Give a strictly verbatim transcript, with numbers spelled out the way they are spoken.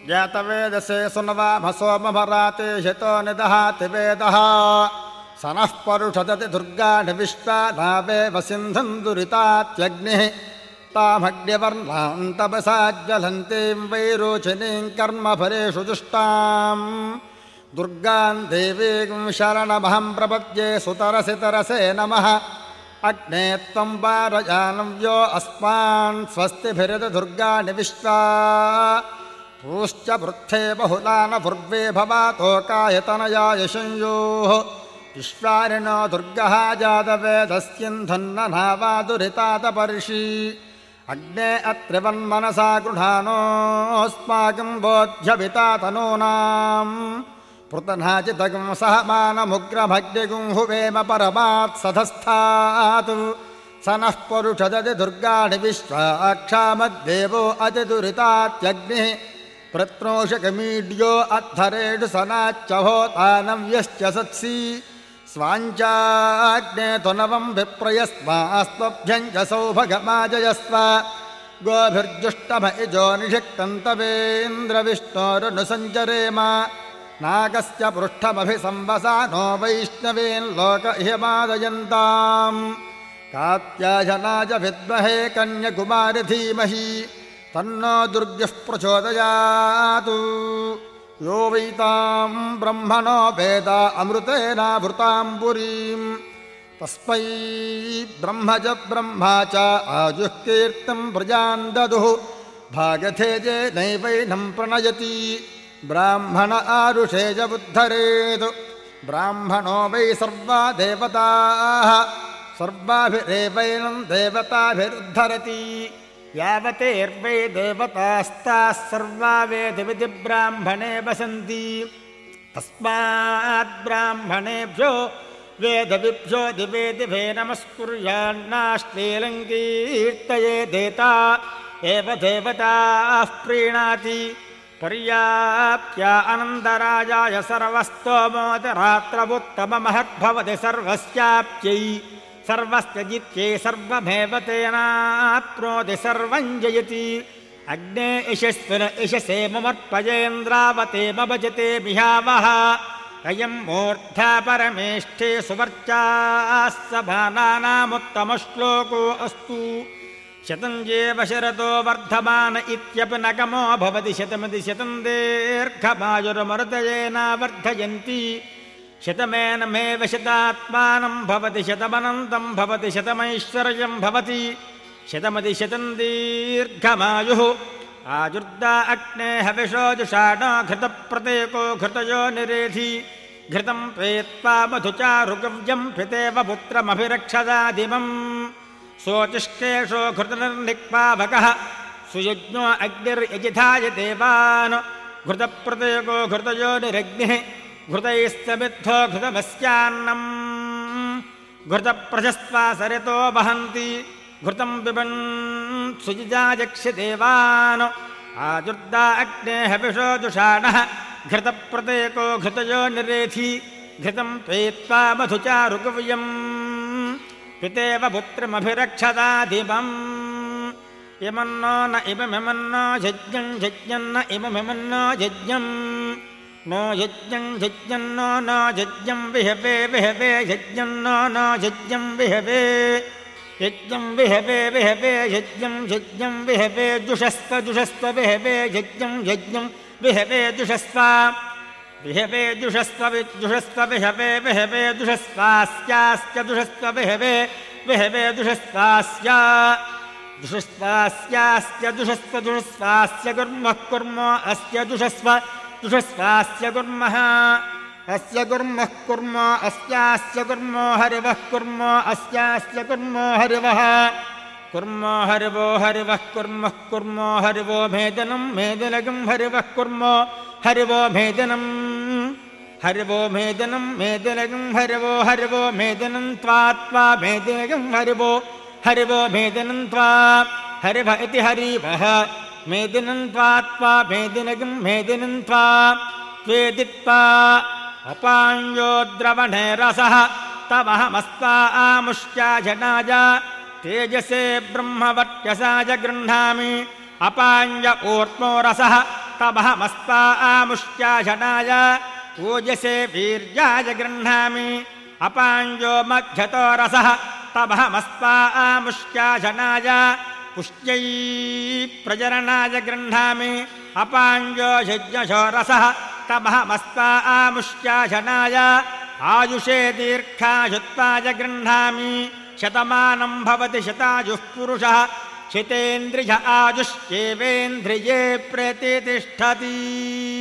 ज्ञातवेदसे सुनवामसोमभराते हितो निदहाति वेदः स नः परुषदति दुर्गाणि विश्वा नावेव सिन्धुं दुरितात्यग्निः तामग्निवर्णां तपसा ज्वलन्तीं वैरोचिनीं कर्मफलेषु दुष्टां दुर्गां देवीं शरणमहं प्रपद्ये सुतरसि तरसे नमः अग्ने त्वं पारजानव्यो अस्मान् स्वस्तिभिरिति दुर्गाणि विश्वा पूश्च वृद्धे बहुलान पूर्वे भवातोकायतनयाय संयोः विश्वारिणो दुर्गः जातवेदस्यन्धन्ननावादुरितातपर्षि अग्ने अत्रिवन्मनसा गृहाणोऽस्माकं बोध्यवितातनूनाम् पृतनाचितगं सहमानमुग्रभग्निगुं हुवेम परमात् सधस्थात् स नः परुषदति दुर्गाणि विश्वाक्षामद्देवो अतिदुरितात्यग्निः प्रत्रोषकमीड्यो अद्धरेषु सनाच्च होतानव्यश्च सत्सि स्वाञ्चाग्ने तुनवं विप्रयस्वास्त्वभ्यं च सौभगमाजयस्व गोभिर्जुष्टम इजो निषिक्तन्तवेन्द्रविष्णोरनुसञ्चरेम नागस्य पृष्ठमभिसंवसा नो वैष्णवेन् लोक इहमादयन्ताम् कात्यायनाय विद्महे कन्यकुमारि धीमहि तन्नो दुर्गः प्रचोदयातु यो वैतां ब्रह्मणो वेद अमृतेनावृतां पुरीं तस्मै ब्रह्म च ब्रह्मा च आजुःकीर्तिं प्रजां ददुः भागधेजे नैवैनं प्रणयति ब्राह्मण आरुषे च उद्धरेत् ब्राह्मणो वै सर्वा देवताः सर्वाभिरेवैनं देवताभिरुद्धरति यावतेर्वै देवतास्ताः सर्वा वेदविधि ब्राह्मणे वसन्ति तस्मात् ब्राह्मणेभ्यो वेदविभ्यो दिवे दिवे नमस्कुर्यान्नाश्लीलं कीर्तयेदेता एव देवताः प्रीणाति पर्याप्त्या अनन्तराजाय सर्वस्तोमोदरात्रवुत्तममहद्भवति सर्वस्याप्त्यै सर्वस्य जित्यै सर्वमेव तेनाप्नोति सर्वं जयति अग्ने यशस्विन यशसे ममर्पयेन्द्रावते मभजते मिहावः अयं मूर्धा परमेष्ठे सुवर्चाः सभानानामुत्तमश्लोको अस्तु शतं जेव शरतो वर्धमान इत्यपि नगमो भवति शतमिति शतं दीर्घमायुर्मरुतयेनावर्धयन्ति शतमेनमेव शतात्मानं भवति शतमनन्तं भवति शतमैश्वर्यं भवति शतमति शतं दीर्घमायुः आजुर्दा अग्ने हविषो जुषाणो घृतप्रतेको घृतयो निरेधि घृतं प्रेत्वा मधुचारुगव्यं पितेव पुत्रमभिरक्षदादिमम् सोचिष्केशो घृतनिर्निक्पावकः सुयज्ञो अग्निर्यजिधाय देवान् घृतप्रतेको घृतयो निरग्निः घृतैस्तमिद्धो घृतमस्यान्नम् घृतप्रजस्त्वा सरितो वहन्ति घृतं पिबन् सुजिजायक्ष्य देवान् आजुर्दा अग्ने हविषो जुषाणः घृतप्रतेको घृतयो निरेधि घृतं पीत्वा मधुचारुगव्यम् पितेव पुत्रमभिरक्षदाधिपम् इमन्नो न इममिमन्नो यज्ञं यज्ञं न इममिमन्नो यज्ञं नो यज्ञं यज्ञं नो न यज्ञं विहवे विहवे यज्ञं नो न यज्ञं विहवे यज्ञं विहवे विहवे यज्ञं यज्ञं विहवे जुषस्व जुषस्व विहवे यज्ञं यज्ञं विहवे जुषस्व विहवे जुषस्व जुषस्व विहवे विहवे जुषस्वास्यास्य जुषस्व विहवे विहवे जुषस्वास्य जुषस्वास्यास्य जुषस्व जुषस्वास्य कुर्मः कुर्मो अस्य जुषस्व जुषस्वास्य कुर्मः अस्य कुर्मः कुर्मो अस्यास्य कुर्मो हरिवः कुर्मो अस्यास्य कुर्मो हरिवः कुर्मो हरिवो हरिवः कुर्मः कुर्मो हरिवो मेदनं मेदनगं हरिवः कुर्मो हरिवो मेदनं हरिवो मेदनं मेदनगं हरिवो हरिवो मेदनं त्वा त्वा मेदनगं हरिवो हरिवो मेदनं त्वा हरिव इति हरिवः मेदिनं त्वा त्वा मेदिनगं मेदिनं त्वा त्वेदित्वा अपाञ्यो द्रवणे रसः तमहमस्त्वा आमुष्या जनाय तेजसे ब्रह्मवर्चसा च गृह्णामि अपाञ्य ऊर्ध्वो रसः तमहमस्तामुष्ट्याशनाय ऊजसे वीर्याय गृह्णामि अपाञ्जो मध्यतो रसः तमहमस्तामुष्ट्याशनाय पुष्ट्यै प्रजननाय गृह्णामि अपाञ्जो यज्ञशो रसः तमहमस्तामुष्ट्याशनाय आयुषे दीर्घायुत्वाय गृह्णामि शतमानं भवति शतायुः पुरुषः शतेन्द्रिय आयुष्येवेन्द्रिये प्रतितिष्ठति।